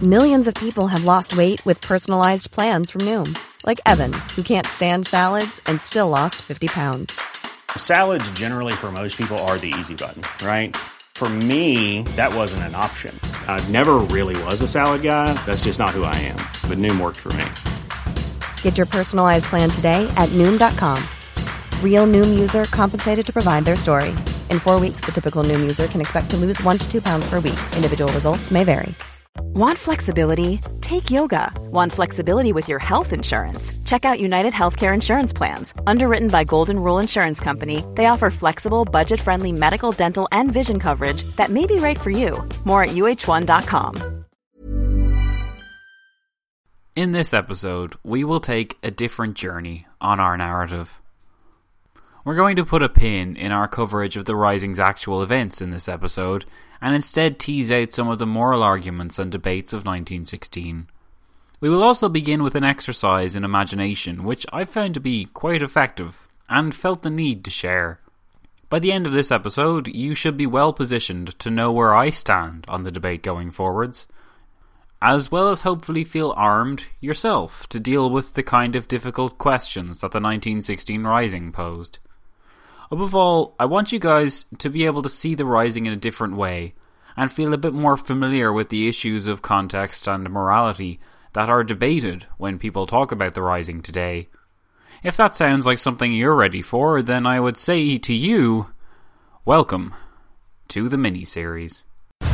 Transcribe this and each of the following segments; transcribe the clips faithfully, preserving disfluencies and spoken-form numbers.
Millions of people have lost weight with personalized plans from Noom. Like Evan, who can't stand salads and still lost fifty pounds. Salads generally for most people are the easy button, right? For me, that wasn't an option. I never really was a salad guy. That's just not who I am. But Noom worked for me. Get your personalized plan today at Noom dot com. Real Noom user compensated to provide their story. In four weeks, the typical Noom user can expect to lose one to two pounds per week. Individual results may vary. Want flexibility? Take yoga. Want flexibility with your health insurance? Check out United Healthcare Insurance Plans. Underwritten by Golden Rule Insurance Company, they offer flexible, budget-friendly medical, dental, and vision coverage that may be right for you. More at U H one dot com. In this episode, we will take a different journey on our narrative. We're going to put a pin in our coverage of the Rising's actual events in this episode, and instead tease out some of the moral arguments and debates of nineteen sixteen. We will also begin with an exercise in imagination, which I found to be quite effective, and felt the need to share. By the end of this episode, you should be well positioned to know where I stand on the debate going forwards, as well as hopefully feel armed yourself to deal with the kind of difficult questions that the nineteen sixteen Rising posed. Above all, I want you guys to be able to see the Rising in a different way, and feel a bit more familiar with the issues of context and morality that are debated when people talk about the Rising today. If that sounds like something you're ready for, then I would say to you, welcome to the mini-series.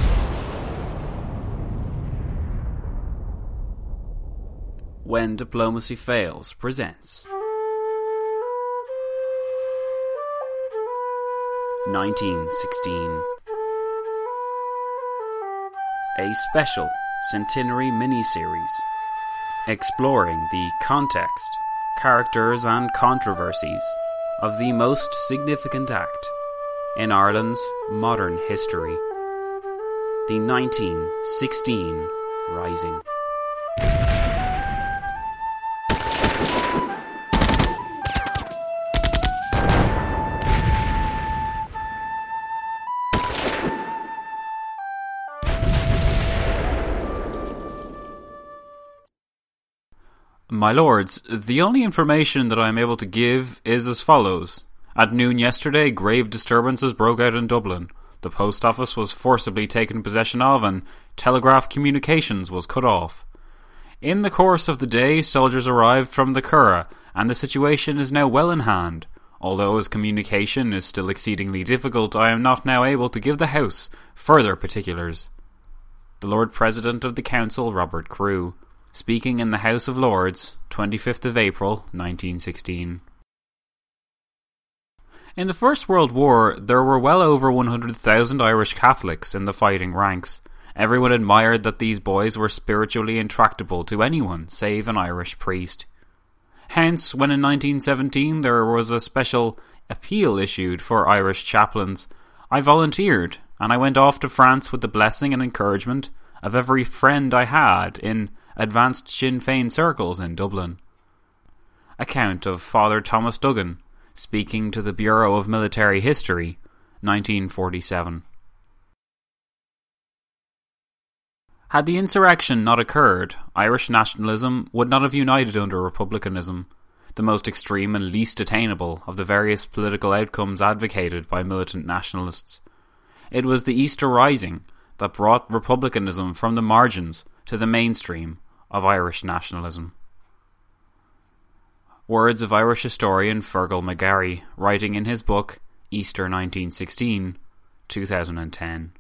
When Diplomacy Fails presents nineteen sixteen, a special centenary mini-series exploring the context, characters and controversies of the most significant act in Ireland's modern history, the nineteen sixteen Rising. My lords, the only information that I am able to give is as follows. At noon yesterday, grave disturbances broke out in Dublin. The post office was forcibly taken possession of and telegraph communications was cut off. In the course of the day, soldiers arrived from the Curragh, and the situation is now well in hand. Although as communication is still exceedingly difficult, I am not now able to give the House further particulars. The Lord President of the Council, Robert Crewe, speaking in the House of Lords, twenty-fifth of April, nineteen sixteen. In the First World War, there were well over one hundred thousand Irish Catholics in the fighting ranks. Everyone admired that these boys were spiritually intractable to anyone save an Irish priest. Hence, when in nineteen seventeen there was a special appeal issued for Irish chaplains, I volunteered, and I went off to France with the blessing and encouragement of every friend I had in advanced Sinn Féin circles in Dublin. Account of Father Thomas Duggan, speaking to the Bureau of Military History, nineteen forty-seven. Had the insurrection not occurred, Irish nationalism would not have united under republicanism, the most extreme and least attainable of the various political outcomes advocated by militant nationalists. It was the Easter Rising that brought republicanism from the margins to the mainstream of Irish nationalism. Words of Irish historian Fergal McGarry, writing in his book Easter nineteen sixteen, two thousand ten.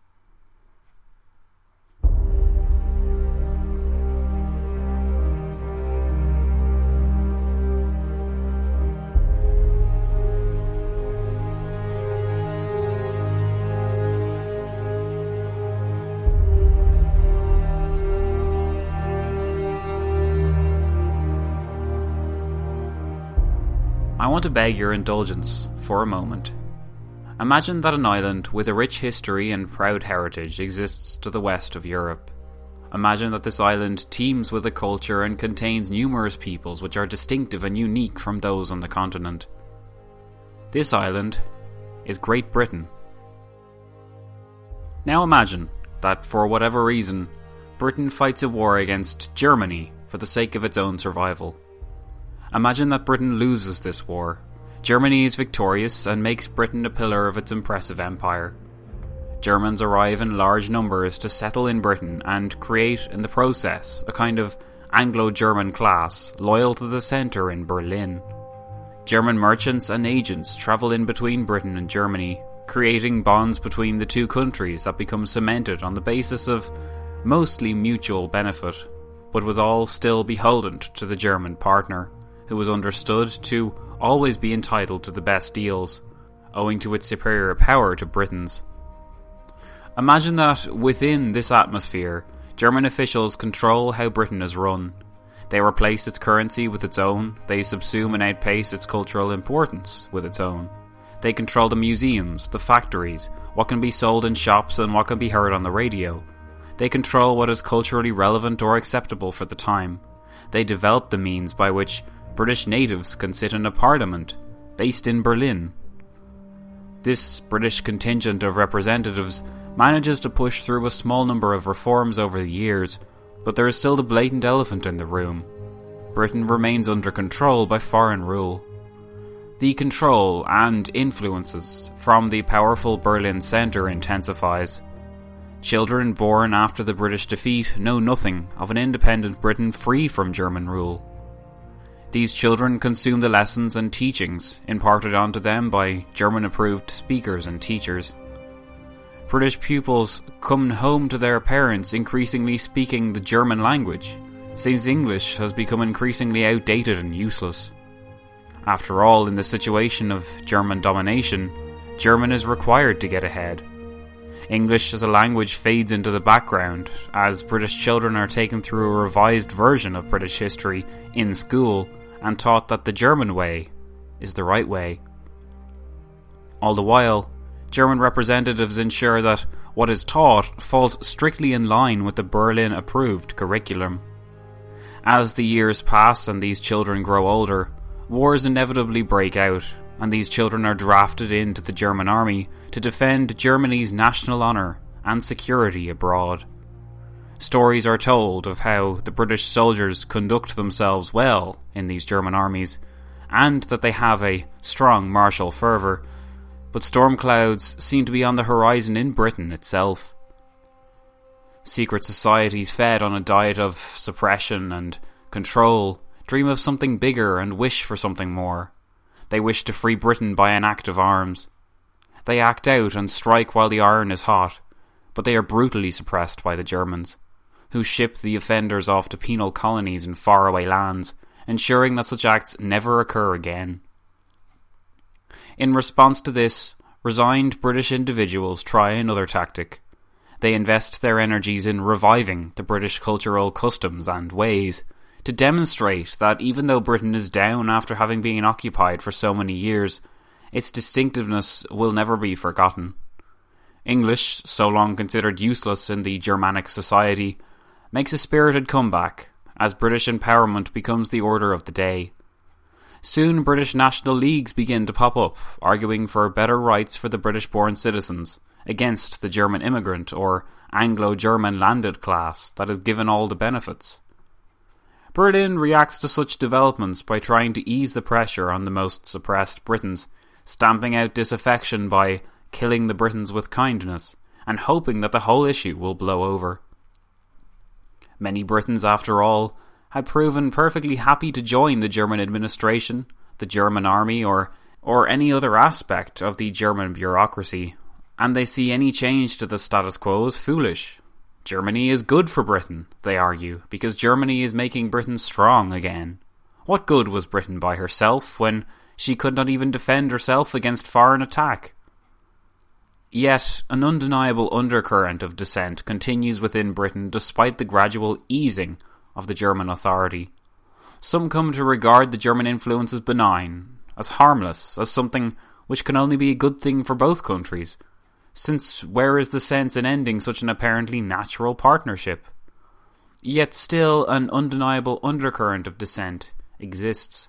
I want to beg your indulgence for a moment. Imagine that an island with a rich history and proud heritage exists to the west of Europe. Imagine that this island teems with a culture and contains numerous peoples which are distinctive and unique from those on the continent. This island is Great Britain. Now imagine that, for whatever reason, Britain fights a war against Germany for the sake of its own survival. Imagine that Britain loses this war. Germany is victorious and makes Britain a pillar of its impressive empire. Germans arrive in large numbers to settle in Britain and create, in the process, a kind of Anglo-German class loyal to the centre in Berlin. German merchants and agents travel in between Britain and Germany, creating bonds between the two countries that become cemented on the basis of mostly mutual benefit, but withal still beholden to the German partner, who was understood to always be entitled to the best deals, owing to its superior power to Britain's. Imagine that within this atmosphere, German officials control how Britain is run. They replace its currency with its own, they subsume and outpace its cultural importance with its own. They control the museums, the factories, what can be sold in shops and what can be heard on the radio. They control what is culturally relevant or acceptable for the time. They develop the means by which British natives can sit in a parliament, based in Berlin. This British contingent of representatives manages to push through a small number of reforms over the years, but there is still the blatant elephant in the room. Britain remains under control by foreign rule. The control and influences from the powerful Berlin centre intensifies. Children born after the British defeat know nothing of an independent Britain free from German rule. These children consume the lessons and teachings imparted onto them by German-approved speakers and teachers. British pupils come home to their parents increasingly speaking the German language, since English has become increasingly outdated and useless. After all, in the situation of German domination, German is required to get ahead. English as a language fades into the background as British children are taken through a revised version of British history in school and taught that the German way is the right way. All the while, German representatives ensure that what is taught falls strictly in line with the Berlin-approved curriculum. As the years pass and these children grow older, wars inevitably break out, and these children are drafted into the German army to defend Germany's national honour and security abroad. Stories are told of how the British soldiers conduct themselves well in these German armies, and that they have a strong martial fervour, but storm clouds seem to be on the horizon in Britain itself. Secret societies fed on a diet of suppression and control dream of something bigger and wish for something more. They wish to free Britain by an act of arms. They act out and strike while the iron is hot, but they are brutally suppressed by the Germans, who ship the offenders off to penal colonies in faraway lands, ensuring that such acts never occur again. In response to this, resigned British individuals try another tactic. They invest their energies in reviving the British cultural customs and ways, to demonstrate that even though Britain is down after having been occupied for so many years, its distinctiveness will never be forgotten. English, so long considered useless in the Germanic society, makes a spirited comeback as British empowerment becomes the order of the day. Soon British national leagues begin to pop up, arguing for better rights for the British-born citizens against the German immigrant or Anglo-German landed class that is given all the benefits. Berlin reacts to such developments by trying to ease the pressure on the most suppressed Britons, stamping out disaffection by killing the Britons with kindness, and hoping that the whole issue will blow over. Many Britons, after all, had proven perfectly happy to join the German administration, the German army, or, or any other aspect of the German bureaucracy, and they see any change to the status quo as foolish. Germany is good for Britain, they argue, because Germany is making Britain strong again. What good was Britain by herself when she could not even defend herself against foreign attack? Yet, an undeniable undercurrent of dissent continues within Britain despite the gradual easing of the German authority. Some come to regard the German influence as benign, as harmless, as something which can only be a good thing for both countries, since where is the sense in ending such an apparently natural partnership? Yet still an undeniable undercurrent of dissent exists.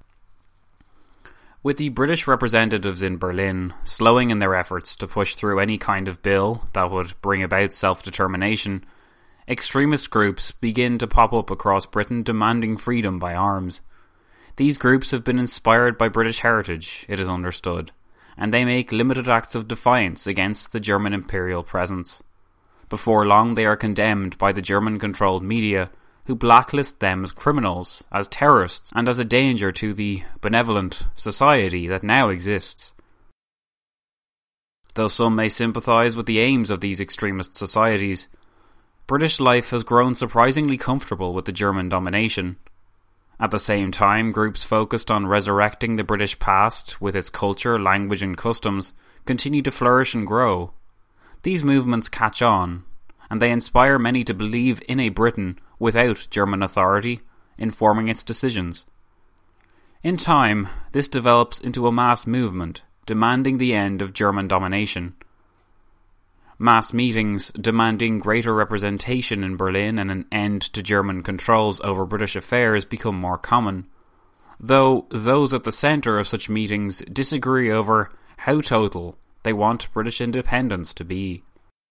With the British representatives in Berlin slowing in their efforts to push through any kind of bill that would bring about self-determination, extremist groups begin to pop up across Britain demanding freedom by arms. These groups have been inspired by British heritage, it is understood, and they make limited acts of defiance against the German imperial presence. Before long they are condemned by the German-controlled media, who blacklist them as criminals, as terrorists, and as a danger to the benevolent society that now exists. Though some may sympathise with the aims of these extremist societies, British life has grown surprisingly comfortable with the German domination. At the same time, groups focused on resurrecting the British past with its culture, language and customs continue to flourish and grow. These movements catch on, and they inspire many to believe in a Britain without German authority informing its decisions. In time, this develops into a mass movement demanding the end of German domination. Mass meetings demanding greater representation in Berlin and an end to German controls over British affairs become more common, though those at the centre of such meetings disagree over how total they want British independence to be.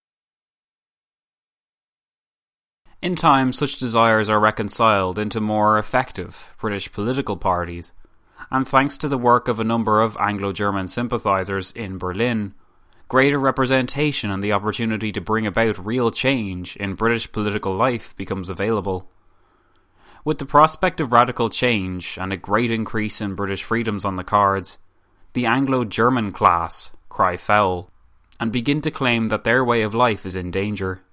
In time, such desires are reconciled into more effective British political parties, and thanks to the work of a number of Anglo-German sympathisers in Berlin, greater representation and the opportunity to bring about real change in British political life becomes available. With the prospect of radical change and a great increase in British freedoms on the cards, the Anglo-German class cry foul and begin to claim that their way of life is in danger.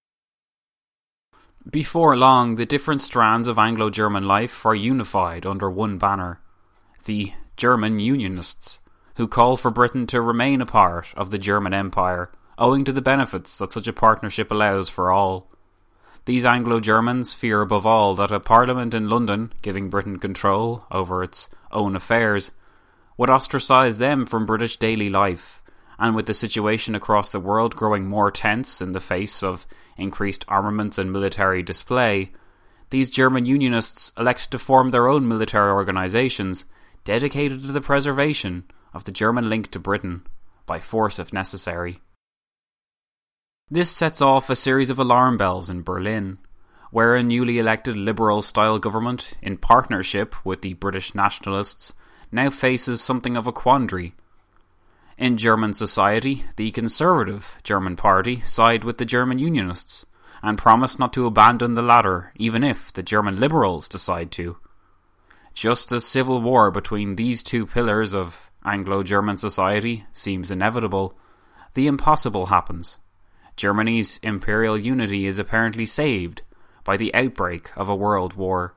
Before long, the different strands of Anglo-German life are unified under one banner: the German Unionists, who call for Britain to remain a part of the German Empire, owing to the benefits that such a partnership allows for all. These Anglo-Germans fear above all that a parliament in London, giving Britain control over its own affairs, would ostracise them from British daily life, and with the situation across the world growing more tense in the face of increased armaments and military display, these German Unionists elect to form their own military organisations dedicated to the preservation of the German link to Britain, by force if necessary. This sets off a series of alarm bells in Berlin, where a newly elected Liberal-style government, in partnership with the British nationalists, now faces something of a quandary. In German society, the conservative German party side with the German Unionists, and promise not to abandon the latter even if the German Liberals decide to. Just as civil war between these two pillars of Anglo-German society seems inevitable, the impossible happens. Germany's imperial unity is apparently saved by the outbreak of a world war.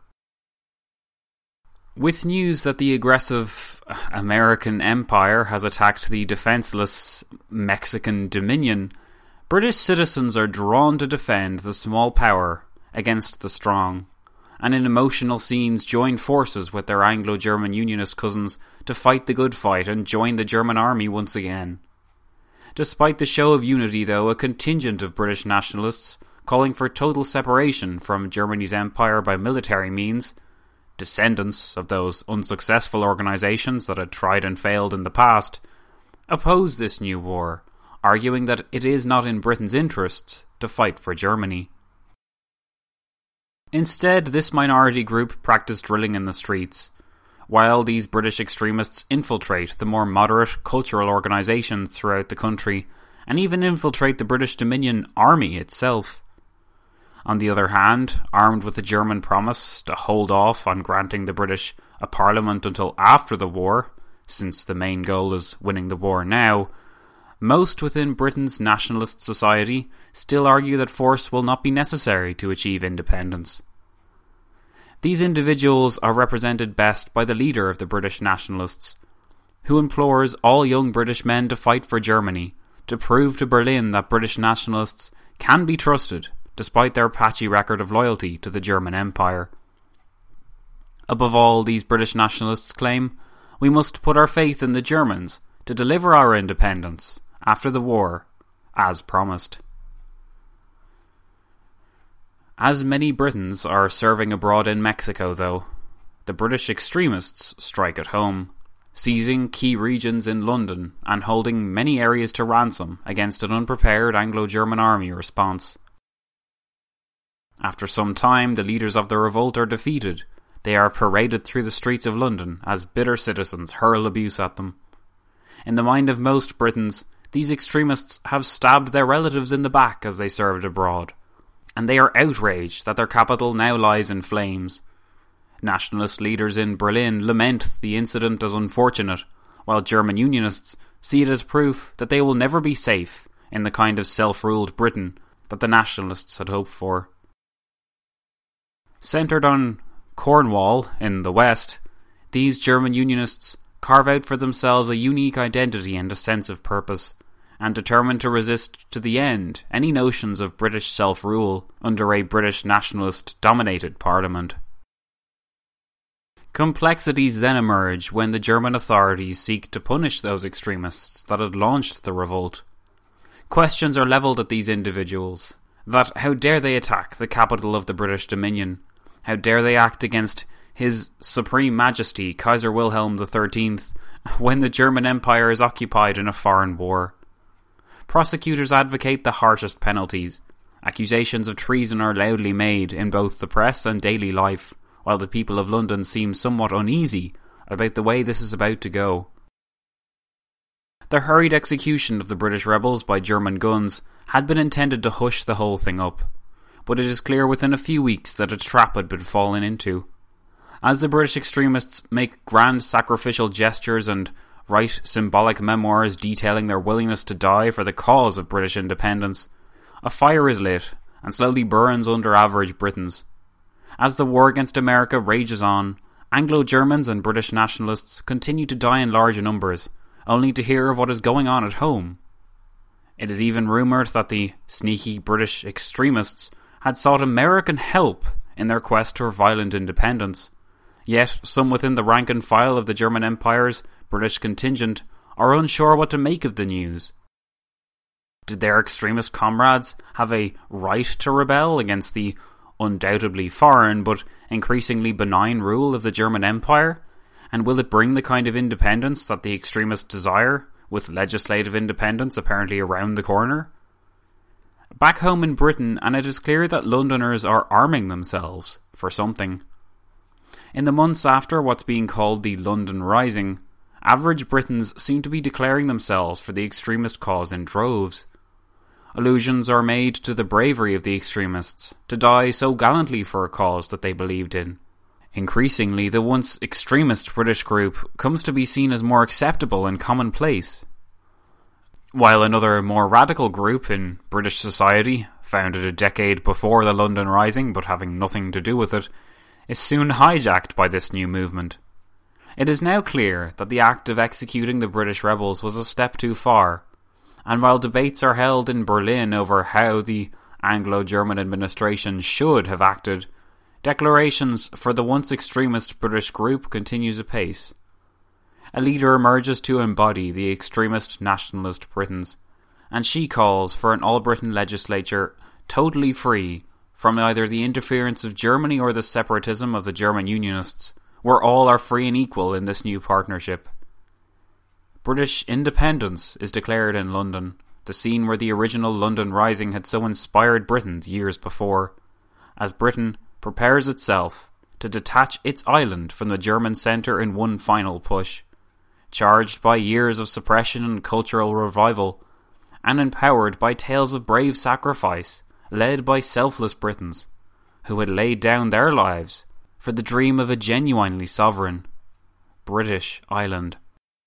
With news that the aggressive American empire has attacked the defenceless Mexican Dominion, British citizens are drawn to defend the small power against the strong, and in emotional scenes join forces with their Anglo-German Unionist cousins to fight the good fight and join the German army once again. Despite the show of unity, though, a contingent of British nationalists calling for total separation from Germany's empire by military means, descendants of those unsuccessful organisations that had tried and failed in the past, oppose this new war, arguing that it is not in Britain's interests to fight for Germany. Instead, this minority group practice drilling in the streets, while these British extremists infiltrate the more moderate cultural organisations throughout the country, and even infiltrate the British Dominion army itself. On the other hand, armed with the German promise to hold off on granting the British a parliament until after the war, since the main goal is winning the war now, most within Britain's nationalist society still argue that force will not be necessary to achieve independence. These individuals are represented best by the leader of the British nationalists, who implores all young British men to fight for Germany, to prove to Berlin that British nationalists can be trusted despite their patchy record of loyalty to the German Empire. Above all, these British nationalists claim, we must put our faith in the Germans to deliver our independence after the war, as promised. As many Britons are serving abroad in Mexico, though, the British extremists strike at home, seizing key regions in London and holding many areas to ransom against an unprepared Anglo-German army response. After some time, the leaders of the revolt are defeated. They are paraded through the streets of London as bitter citizens hurl abuse at them. In the mind of most Britons, these extremists have stabbed their relatives in the back as they served abroad, and they are outraged that their capital now lies in flames. Nationalist leaders in Berlin lament the incident as unfortunate, while German Unionists see it as proof that they will never be safe in the kind of self-ruled Britain that the nationalists had hoped for. Centred on Cornwall in the west, these German Unionists carve out for themselves a unique identity and a sense of purpose, and determined to resist to the end any notions of British self-rule under a British nationalist-dominated parliament. Complexities then emerge when the German authorities seek to punish those extremists that had launched the revolt. Questions are levelled at these individuals, that how dare they attack the capital of the British Dominion? How dare they act against His Supreme Majesty Kaiser Wilhelm the thirteenth when the German Empire is occupied in a foreign war? Prosecutors advocate the harshest penalties. Accusations of treason are loudly made in both the press and daily life, while the people of London seem somewhat uneasy about the way this is about to go. The hurried execution of the British rebels by German guns had been intended to hush the whole thing up, but it is clear within a few weeks that a trap had been fallen into. As the British extremists make grand sacrificial gestures and write symbolic memoirs detailing their willingness to die for the cause of British independence, a fire is lit and slowly burns under average Britons. As the war against America rages on, Anglo-Germans and British nationalists continue to die in large numbers, only to hear of what is going on at home. It is even rumoured that the sneaky British extremists had sought American help in their quest for violent independence. Yet some within the rank and file of the German Empire's British contingent are unsure what to make of the news. Did their extremist comrades have a right to rebel against the undoubtedly foreign but increasingly benign rule of the German Empire? And will it bring the kind of independence that the extremists desire, with legislative independence apparently around the corner? Back home in Britain, and it is clear that Londoners are arming themselves for something. In the months after what's being called the London Rising, average Britons seem to be declaring themselves for the extremist cause in droves. Allusions are made to the bravery of the extremists, to die so gallantly for a cause that they believed in. Increasingly, the once extremist British group comes to be seen as more acceptable and commonplace, while another more radical group in British society, founded a decade before the London Rising but having nothing to do with it, is soon hijacked by this new movement. It is now clear that the act of executing the British rebels was a step too far, and while debates are held in Berlin over how the Anglo-German administration should have acted, declarations for the once extremist British group continues apace. A leader emerges to embody the extremist nationalist Britons, and she calls for an all-Britain legislature totally free from either the interference of Germany or the separatism of the German Unionists, where all are free and equal in this new partnership. British independence is declared in London, the scene where the original London Rising had so inspired Britons years before, as Britain prepares itself to detach its island from the German centre in one final push, charged by years of suppression and cultural revival, and empowered by tales of brave sacrifice led by selfless Britons, who had laid down their lives for the dream of a genuinely sovereign British island.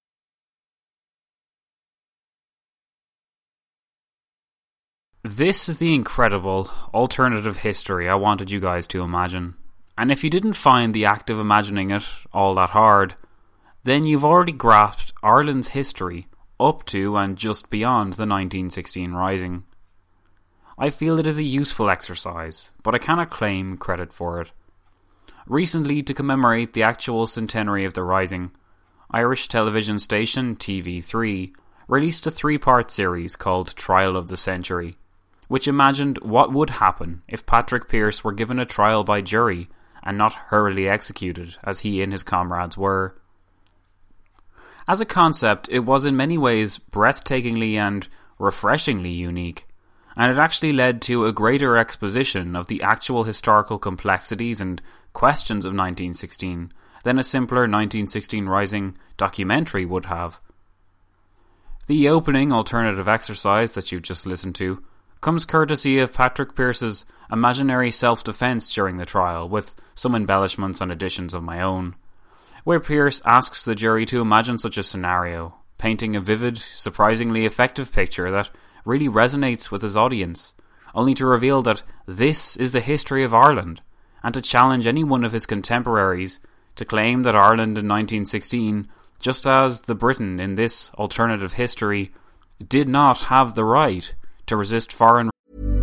This is the incredible alternative history I wanted you guys to imagine, and if you didn't find the act of imagining it all that hard, then you've already grasped Ireland's history up to and just beyond the nineteen sixteen Rising. I feel it is a useful exercise, but I cannot claim credit for it. Recently, to commemorate the actual centenary of the Rising, Irish television station T V three released a three-part series called Trial of the Century, which imagined what would happen if Patrick Pearse were given a trial by jury and not hurriedly executed as he and his comrades were. As a concept, it was in many ways breathtakingly and refreshingly unique, and it actually led to a greater exposition of the actual historical complexities and questions of nineteen sixteen than a simpler nineteen sixteen Rising documentary would have. The opening alternative exercise that you just listened to comes courtesy of Patrick Pearse's imaginary self-defense during the trial, with some embellishments and additions of my own, where Pearse asks the jury to imagine such a scenario, painting a vivid, surprisingly effective picture that really resonates with his audience, only to reveal that this is the history of Ireland, and to challenge any one of his contemporaries to claim that Ireland in nineteen sixteen, just as the Britain in this alternative history, did not have the right to resist foreign.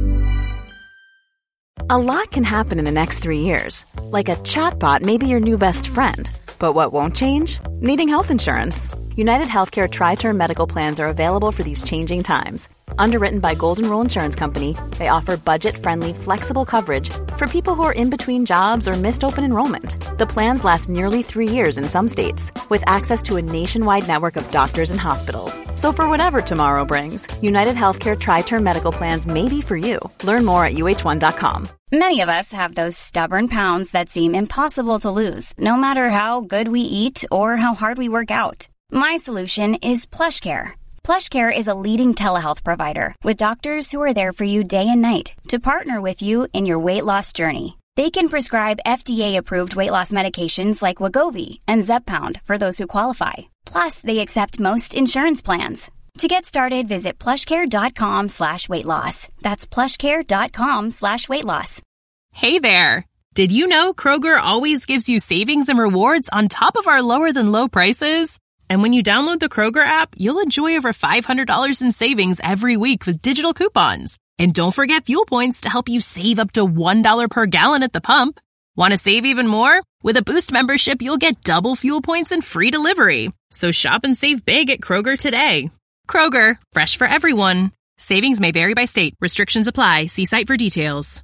A lot can happen in the next three years. Like a chatbot may be your new best friend. But what won't change? Needing health insurance. United Healthcare Tri-Term Medical Plans are available for these changing times. Underwritten by Golden Rule Insurance Company, they offer budget-friendly, flexible coverage for people who are in between jobs or missed open enrollment. The plans last nearly three years in some states, with access to a nationwide network of doctors and hospitals. So for whatever tomorrow brings, United Healthcare Tri-Term Medical Plans may be for you. Learn more at U H one dot com. Many of us have those stubborn pounds that seem impossible to lose, no matter how good we eat or how hard we work out. My solution is PlushCare. PlushCare is a leading telehealth provider with doctors who are there for you day and night to partner with you in your weight loss journey. They can prescribe F D A-approved weight loss medications like Wegovy and Zepbound for those who qualify. Plus, they accept most insurance plans. To get started, visit plushcare.com slash weight loss. That's plushcare.com slash weight loss. Hey there! Did you know Kroger always gives you savings and rewards on top of our lower-than-low prices? And when you download the Kroger app, you'll enjoy over five hundred dollars in savings every week with digital coupons. And don't forget fuel points to help you save up to one dollar per gallon at the pump. Want to save even more? With a Boost membership, you'll get double fuel points and free delivery. So shop and save big at Kroger today. Kroger, fresh for everyone. Savings may vary by state. Restrictions apply. See site for details.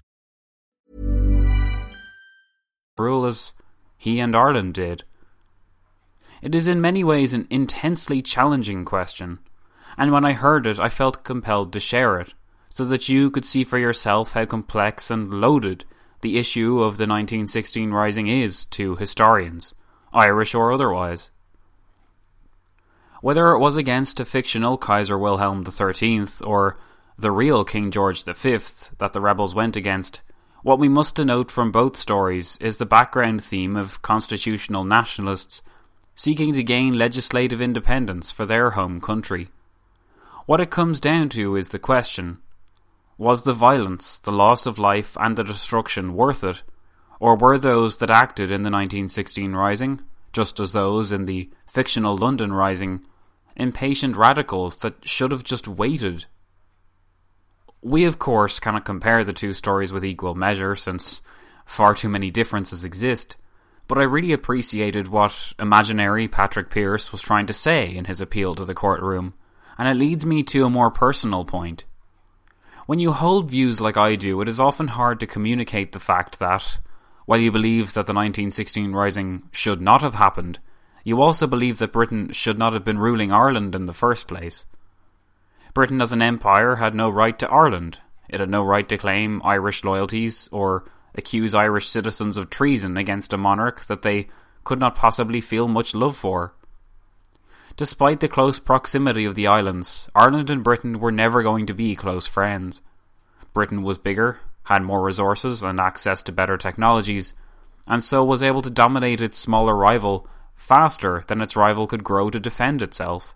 Rule as he and Ireland did. It is in many ways an intensely challenging question, and when I heard it I felt compelled to share it, so that you could see for yourself how complex and loaded the issue of the nineteen sixteen Rising is to historians, Irish or otherwise. Whether it was against a fictional Kaiser Wilhelm the thirteenth or the real King George the fifth that the rebels went against, what we must denote from both stories is the background theme of constitutional nationalists seeking to gain legislative independence for their home country. What it comes down to is the question: was the violence, the loss of life and the destruction worth it, or were those that acted in the nineteen sixteen Rising, just as those in the fictional London Rising, impatient radicals that should have just waited? We of course cannot compare the two stories with equal measure, since far too many differences exist, but I really appreciated what imaginary Patrick Pearse was trying to say in his appeal to the courtroom, and it leads me to a more personal point. When you hold views like I do, it is often hard to communicate the fact that, while you believe that the nineteen sixteen Rising should not have happened, you also believe that Britain should not have been ruling Ireland in the first place. Britain as an empire had no right to Ireland. It had no right to claim Irish loyalties or accuse Irish citizens of treason against a monarch that they could not possibly feel much love for. Despite the close proximity of the islands, Ireland and Britain were never going to be close friends. Britain was bigger, had more resources and access to better technologies, and so was able to dominate its smaller rival faster than its rival could grow to defend itself.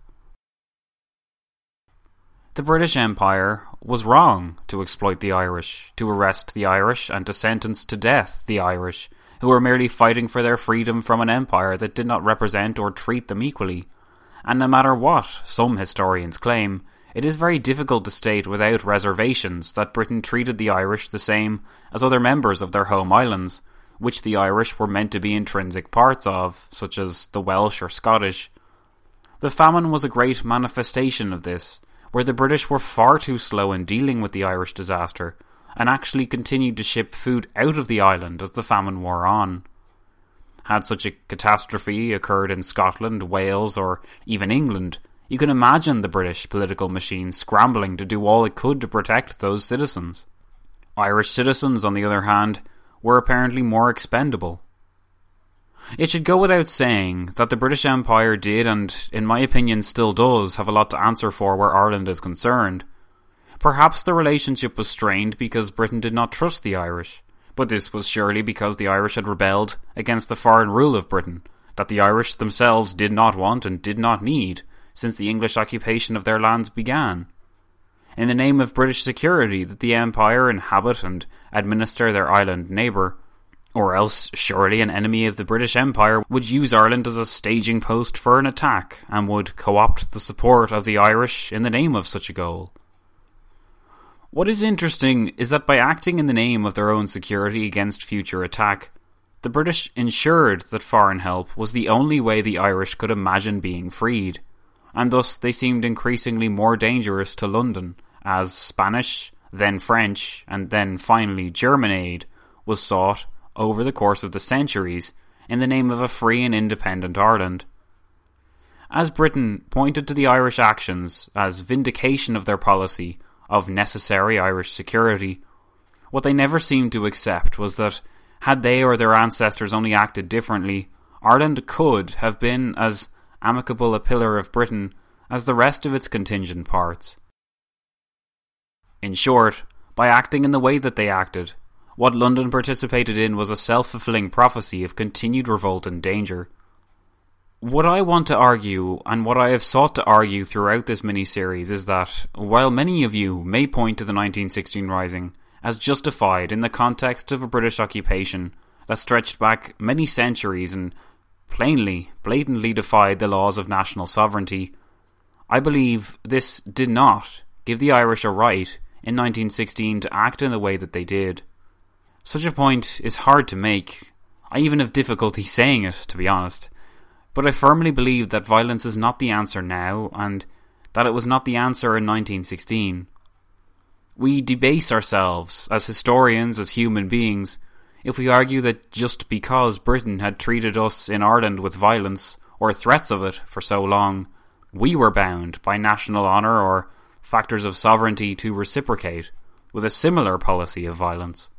The British Empire was wrong to exploit the Irish, to arrest the Irish, and to sentence to death the Irish, who were merely fighting for their freedom from an empire that did not represent or treat them equally. And no matter what some historians claim, it is very difficult to state without reservations that Britain treated the Irish the same as other members of their home islands, which the Irish were meant to be intrinsic parts of, such as the Welsh or Scottish. The famine was a great manifestation of this, where the British were far too slow in dealing with the Irish disaster, and actually continued to ship food out of the island as the famine wore on. Had such a catastrophe occurred in Scotland, Wales, or even England, You can imagine the British political machine scrambling to do all it could to protect those citizens. Irish citizens, on the other hand, were apparently more expendable. It should go without saying that the British Empire did, and in my opinion still does, have a lot to answer for where Ireland is concerned. Perhaps the relationship was strained because Britain did not trust the Irish, but this was surely because the Irish had rebelled against the foreign rule of Britain, that the Irish themselves did not want and did not need since the English occupation of their lands began. In the name of British security that the Empire inhabit and administer their island neighbour, or else surely an enemy of the British Empire would use Ireland as a staging post for an attack and would co-opt the support of the Irish in the name of such a goal. What is interesting is that by acting in the name of their own security against future attack, the British ensured that foreign help was the only way the Irish could imagine being freed, and thus they seemed increasingly more dangerous to London as Spanish, then French, and then finally German aid was sought over the course of the centuries in the name of a free and independent Ireland. As Britain pointed to the Irish actions as vindication of their policy of necessary Irish security, what they never seemed to accept was that, had they or their ancestors only acted differently, Ireland could have been as amicable a pillar of Britain as the rest of its contingent parts. In short, by acting in the way that they acted, what London participated in was a self-fulfilling prophecy of continued revolt and danger. What I want to argue, and what I have sought to argue throughout this mini-series, is that, while many of you may point to the nineteen sixteen Rising as justified in the context of a British occupation that stretched back many centuries and plainly, blatantly defied the laws of national sovereignty, I believe this did not give the Irish a right in nineteen sixteen to act in the way that they did. Such a point is hard to make. I even have difficulty saying it, to be honest. But I firmly believe that violence is not the answer now, and that it was not the answer in nineteen sixteen. We debase ourselves, as historians, as human beings, if we argue that just because Britain had treated us in Ireland with violence, or threats of it, for so long, we were bound by national honour or factors of sovereignty to reciprocate with a similar policy of violence.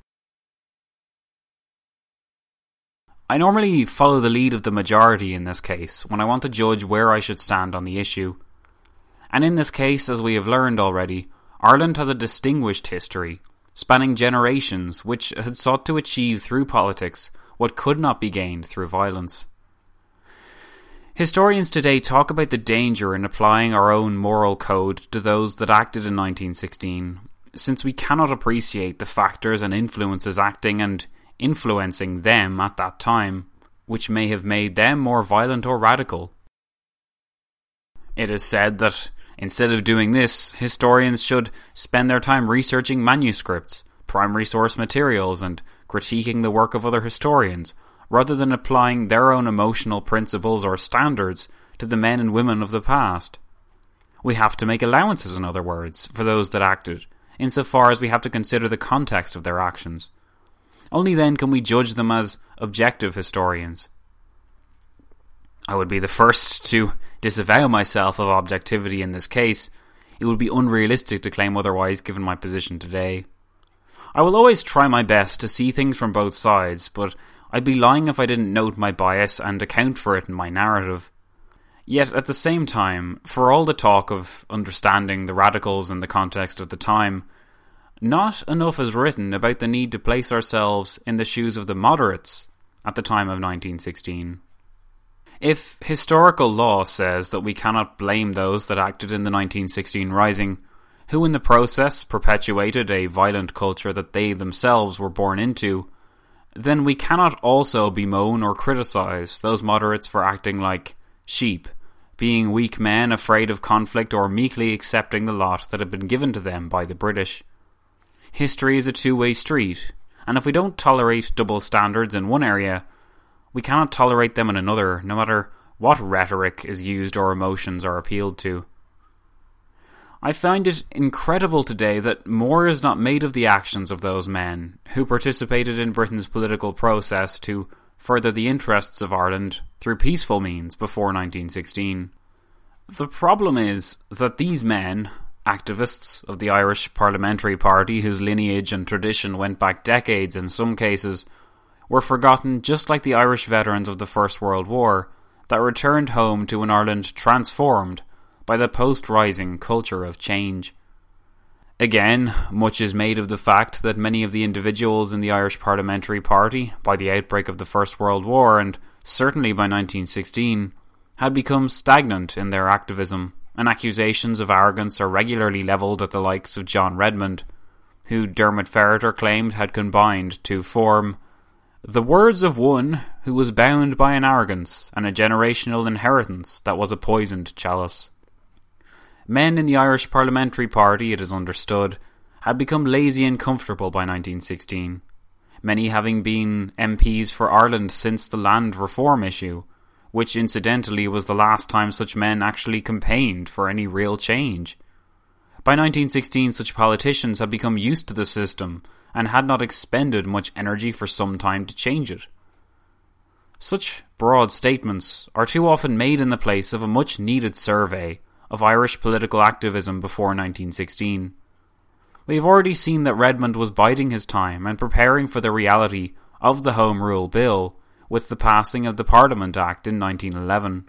I normally follow the lead of the majority in this case when I want to judge where I should stand on the issue. And in this case, as we have learned already, Ireland has a distinguished history, spanning generations, which had sought to achieve through politics what could not be gained through violence. Historians today talk about the danger in applying our own moral code to those that acted in nineteen sixteen, since we cannot appreciate the factors and influences acting and influencing them at that time, which may have made them more violent or radical. It is said that instead of doing this, historians should spend their time researching manuscripts, primary source materials, and critiquing the work of other historians, rather than applying their own emotional principles or standards to the men and women of the past. We have to make allowances, in other words, for those that acted, insofar as we have to consider the context of their actions. Only then can we judge them as objective historians. I would be the first to disavow myself of objectivity in this case. It would be unrealistic to claim otherwise given my position today. I will always try my best to see things from both sides, but I'd be lying if I didn't note my bias and account for it in my narrative. Yet at the same time, for all the talk of understanding the radicals in the context of the time, not enough is written about the need to place ourselves in the shoes of the moderates at the time of nineteen sixteen. If historical law says that we cannot blame those that acted in the nineteen sixteen Rising, who in the process perpetuated a violent culture that they themselves were born into, then we cannot also bemoan or criticise those moderates for acting like sheep, being weak men afraid of conflict or meekly accepting the lot that had been given to them by the British. History is a two-way street, and if we don't tolerate double standards in one area, we cannot tolerate them in another, no matter what rhetoric is used or emotions are appealed to. I find it incredible today that more is not made of the actions of those men who participated in Britain's political process to further the interests of Ireland through peaceful means before nineteen sixteen. The problem is that these men, activists of the Irish Parliamentary Party whose lineage and tradition went back decades in some cases, were forgotten just like the Irish veterans of the First World War that returned home to an Ireland transformed by the post-rising culture of change. Again, much is made of the fact that many of the individuals in the Irish Parliamentary Party, by the outbreak of the First World War and certainly by nineteen sixteen, had become stagnant in their activism, and accusations of arrogance are regularly levelled at the likes of John Redmond, who Dermot Ferreter claimed had combined to form the words of one who was bound by an arrogance and a generational inheritance that was a poisoned chalice. Men in the Irish Parliamentary Party, it is understood, had become lazy and comfortable by nineteen sixteen, many having been M Ps for Ireland since the land reform issue, which incidentally was the last time such men actually campaigned for any real change. By nineteen sixteen, such politicians had become used to the system and had not expended much energy for some time to change it. Such broad statements are too often made in the place of a much-needed survey of Irish political activism before nineteen sixteen. We have already seen that Redmond was biding his time and preparing for the reality of the Home Rule Bill with the passing of the Parliament Act in nineteen eleven.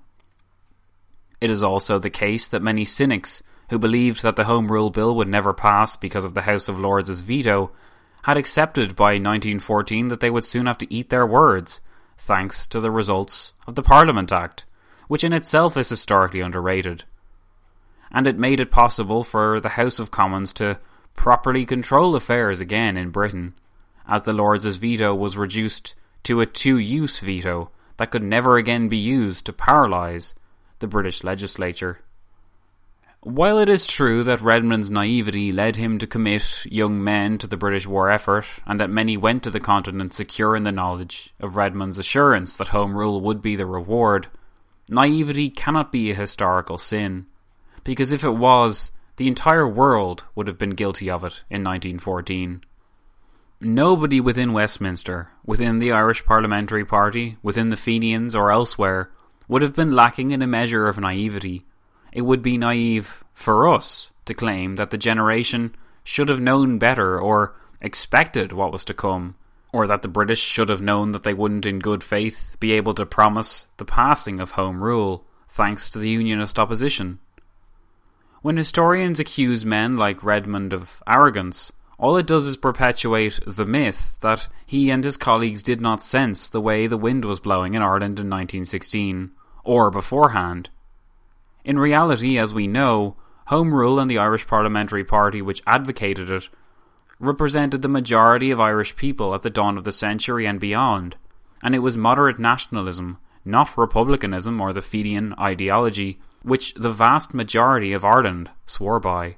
It is also the case that many cynics who believed that the Home Rule Bill would never pass because of the House of Lords' veto had accepted by nineteen fourteen that they would soon have to eat their words, thanks to the results of the Parliament Act, which in itself is historically underrated. And it made it possible for the House of Commons to properly control affairs again in Britain, as the Lords' veto was reduced to a two-use veto that could never again be used to paralyse the British legislature. While it is true that Redmond's naivety led him to commit young men to the British war effort, and that many went to the continent secure in the knowledge of Redmond's assurance that Home Rule would be the reward, naivety cannot be a historical sin, because if it was, the entire world would have been guilty of it in nineteen fourteen. Nobody within Westminster, within the Irish Parliamentary Party, within the Fenians or elsewhere, would have been lacking in a measure of naivety. It would be naive for us to claim that the generation should have known better or expected what was to come, or that the British should have known that they wouldn't in good faith be able to promise the passing of Home Rule, thanks to the Unionist opposition. When historians accuse men like Redmond of arrogance, all it does is perpetuate the myth that he and his colleagues did not sense the way the wind was blowing in Ireland in nineteen sixteen, or beforehand. In reality, as we know, Home Rule and the Irish Parliamentary Party which advocated it represented the majority of Irish people at the dawn of the century and beyond, and it was moderate nationalism, not republicanism or the Fenian ideology, which the vast majority of Ireland swore by.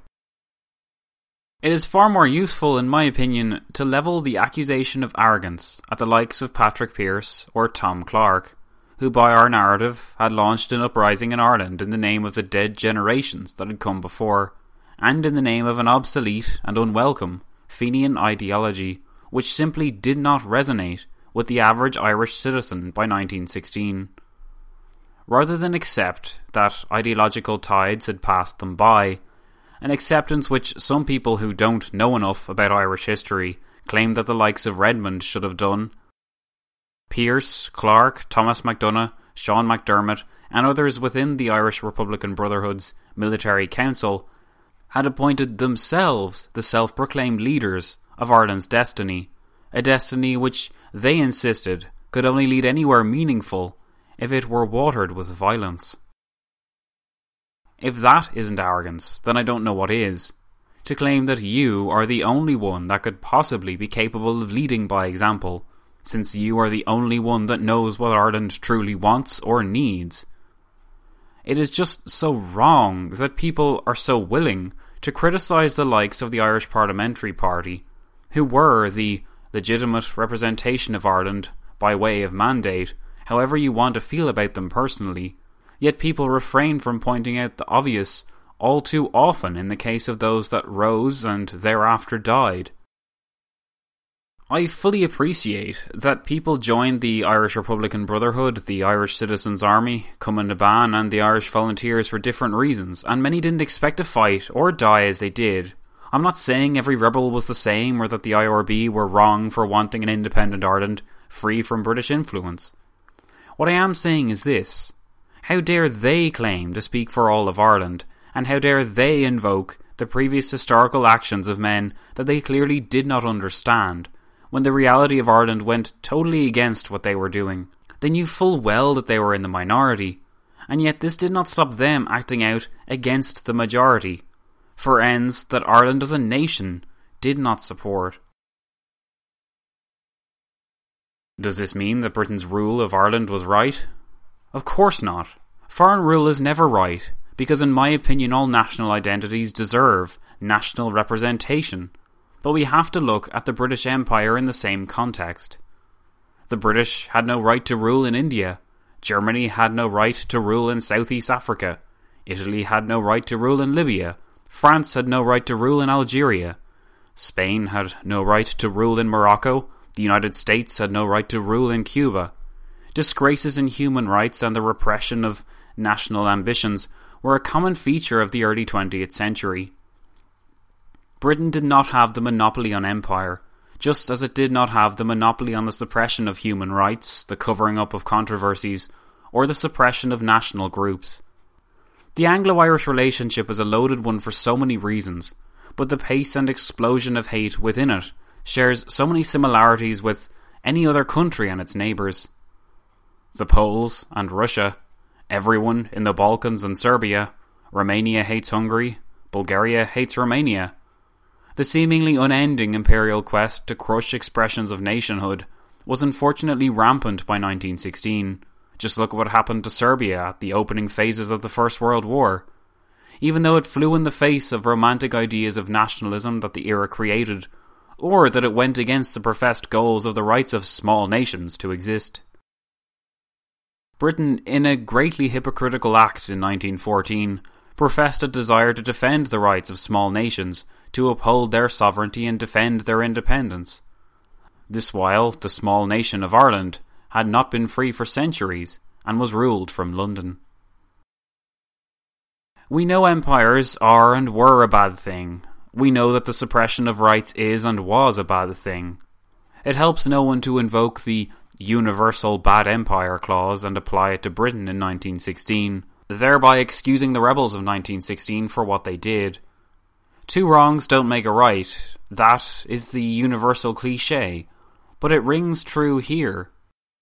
It is far more useful, in my opinion, to level the accusation of arrogance at the likes of Patrick Pearse or Tom Clarke, who by our narrative had launched an uprising in Ireland in the name of the dead generations that had come before, and in the name of an obsolete and unwelcome Fenian ideology which simply did not resonate with the average Irish citizen by nineteen sixteen. Rather than accept that ideological tides had passed them by, an acceptance which some people who don't know enough about Irish history claim that the likes of Redmond should have done, Pearse, Clarke, Thomas MacDonagh, Sean McDermott, and others within the Irish Republican Brotherhood's military council had appointed themselves the self-proclaimed leaders of Ireland's destiny, a destiny which they insisted could only lead anywhere meaningful if it were watered with violence. If that isn't arrogance, then I don't know what is. To claim that you are the only one that could possibly be capable of leading by example, since you are the only one that knows what Ireland truly wants or needs. It is just so wrong that people are so willing to criticise the likes of the Irish Parliamentary Party, who were the legitimate representation of Ireland by way of mandate, however you want to feel about them personally, yet people refrain from pointing out the obvious all too often in the case of those that rose and thereafter died. I fully appreciate that people joined the Irish Republican Brotherhood, the Irish Citizens' Army, Cumann na Ban, and the Irish Volunteers for different reasons, and many didn't expect to fight or die as they did. I'm not saying every rebel was the same or that the I R B were wrong for wanting an independent Ireland free from British influence. What I am saying is this: how dare they claim to speak for all of Ireland, and how dare they invoke the previous historical actions of men that they clearly did not understand, when the reality of Ireland went totally against what they were doing. They knew full well that they were in the minority, and yet this did not stop them acting out against the majority, for ends that Ireland as a nation did not support. Does this mean that Britain's rule of Ireland was right? Of course not. Foreign rule is never right, because in my opinion all national identities deserve national representation. But we have to look at the British Empire in the same context. The British had no right to rule in India. Germany had no right to rule in Southeast Africa. Italy had no right to rule in Libya. France had no right to rule in Algeria. Spain had no right to rule in Morocco. The United States had no right to rule in Cuba. Disgraces in human rights and the repression of national ambitions were a common feature of the early twentieth century. Britain did not have the monopoly on empire, just as it did not have the monopoly on the suppression of human rights, the covering up of controversies, or the suppression of national groups. The Anglo-Irish relationship is a loaded one for so many reasons, but the pace and explosion of hate within it shares so many similarities with any other country and its neighbours. The Poles and Russia, everyone in the Balkans and Serbia, Romania hates Hungary, Bulgaria hates Romania. The seemingly unending imperial quest to crush expressions of nationhood was unfortunately rampant by nineteen sixteen. Just look at what happened to Serbia at the opening phases of the First World War. Even though it flew in the face of romantic ideas of nationalism that the era created, or that it went against the professed goals of the rights of small nations to exist. Britain, in a greatly hypocritical act in nineteen fourteen, professed a desire to defend the rights of small nations, to uphold their sovereignty and defend their independence. This while the small nation of Ireland had not been free for centuries and was ruled from London. We know empires are and were a bad thing. We know that the suppression of rights is and was a bad thing. It helps no one to invoke the universal bad empire clause and apply it to Britain in nineteen sixteen, thereby excusing the rebels of nineteen sixteen for what they did. Two wrongs don't make a right. That is the universal cliché, but it rings true here.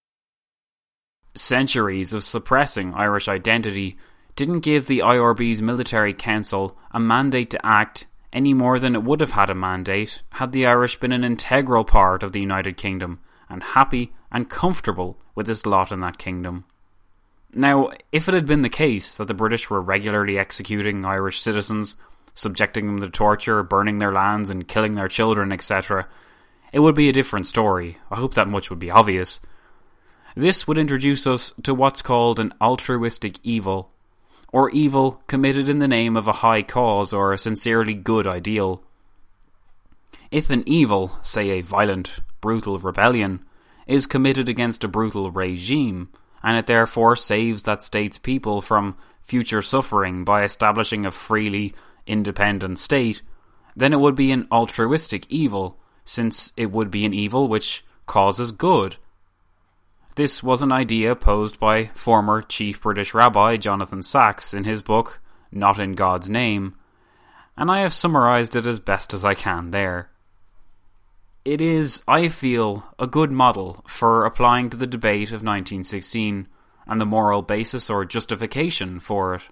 Centuries of suppressing Irish identity didn't give the I R B's military council a mandate to act any more than it would have had a mandate had the Irish been an integral part of the United Kingdom and happy and comfortable with his lot in that kingdom. Now, if it had been the case that the British were regularly executing Irish citizens, subjecting them to torture, burning their lands and killing their children, et cetera, it would be a different story. I hope that much would be obvious. This would introduce us to what's called an altruistic evil, or evil committed in the name of a high cause or a sincerely good ideal. If an evil, say a violent, brutal rebellion, is committed against a brutal regime, and it therefore saves that state's people from future suffering by establishing a freely independent state, then it would be an altruistic evil, since it would be an evil which causes good. This was an idea posed by former Chief British Rabbi Jonathan Sacks in his book, Not in God's Name, and I have summarised it as best as I can there. It is, I feel, a good model for applying to the debate of nineteen sixteen and the moral basis or justification for it.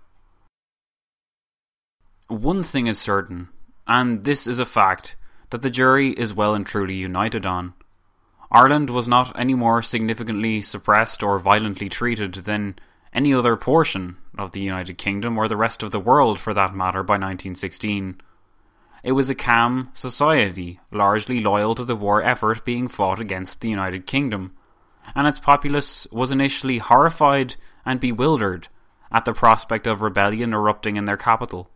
One thing is certain, and this is a fact that the jury is well and truly united on. Ireland was not any more significantly suppressed or violently treated than any other portion of the United Kingdom or the rest of the world for that matter by nineteen sixteen. It was a calm society, largely loyal to the war effort being fought against the United Kingdom, and its populace was initially horrified and bewildered at the prospect of rebellion erupting in their capital.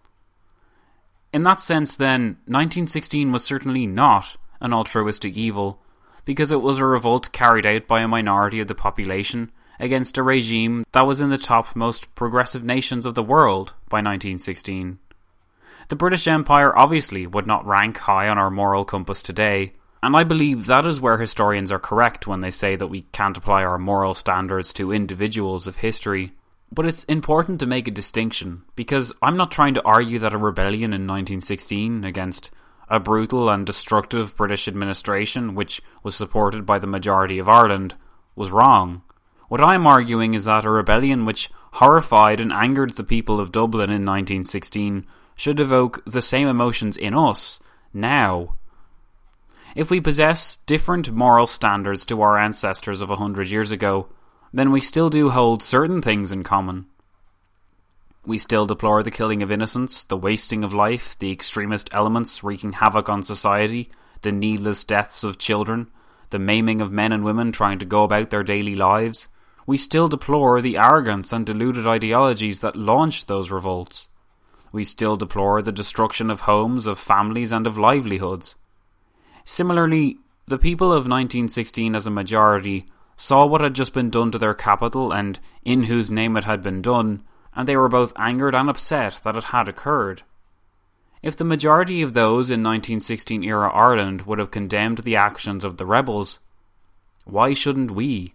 In that sense then, nineteen sixteen was certainly not an altruistic evil, because it was a revolt carried out by a minority of the population against a regime that was in the top most progressive nations of the world by nineteen sixteen. The British Empire obviously would not rank high on our moral compass today, and I believe that is where historians are correct when they say that we can't apply our moral standards to individuals of history. But it's important to make a distinction, because I'm not trying to argue that a rebellion in nineteen sixteen against a brutal and destructive British administration, which was supported by the majority of Ireland, was wrong. What I'm arguing is that a rebellion which horrified and angered the people of Dublin in nineteen sixteen should evoke the same emotions in us, now. If we possess different moral standards to our ancestors of a hundred years ago, then we still do hold certain things in common. We still deplore the killing of innocents, the wasting of life, the extremist elements wreaking havoc on society, the needless deaths of children, the maiming of men and women trying to go about their daily lives. We still deplore the arrogance and deluded ideologies that launched those revolts. We still deplore the destruction of homes, of families, and of livelihoods. Similarly, the people of nineteen sixteen as a majority saw what had just been done to their capital and in whose name it had been done, and they were both angered and upset that it had occurred. If the majority of those in nineteen sixteen era Ireland would have condemned the actions of the rebels, why shouldn't we?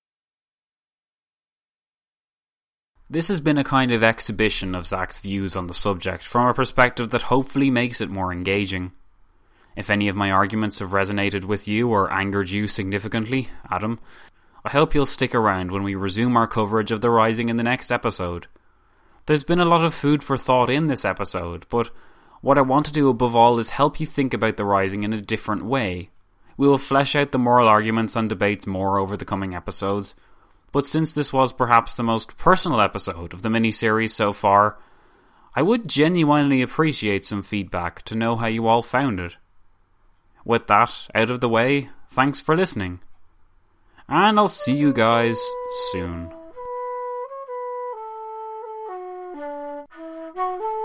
This has been a kind of exhibition of Zach's views on the subject from a perspective that hopefully makes it more engaging. If any of my arguments have resonated with you or angered you significantly, Adam, I hope you'll stick around when we resume our coverage of the Rising in the next episode. There's been a lot of food for thought in this episode, but what I want to do above all is help you think about the Rising in a different way. We will flesh out the moral arguments and debates more over the coming episodes, but since this was perhaps the most personal episode of the mini-series so far, I would genuinely appreciate some feedback to know how you all found it. With that out of the way, thanks for listening. And I'll see you guys soon.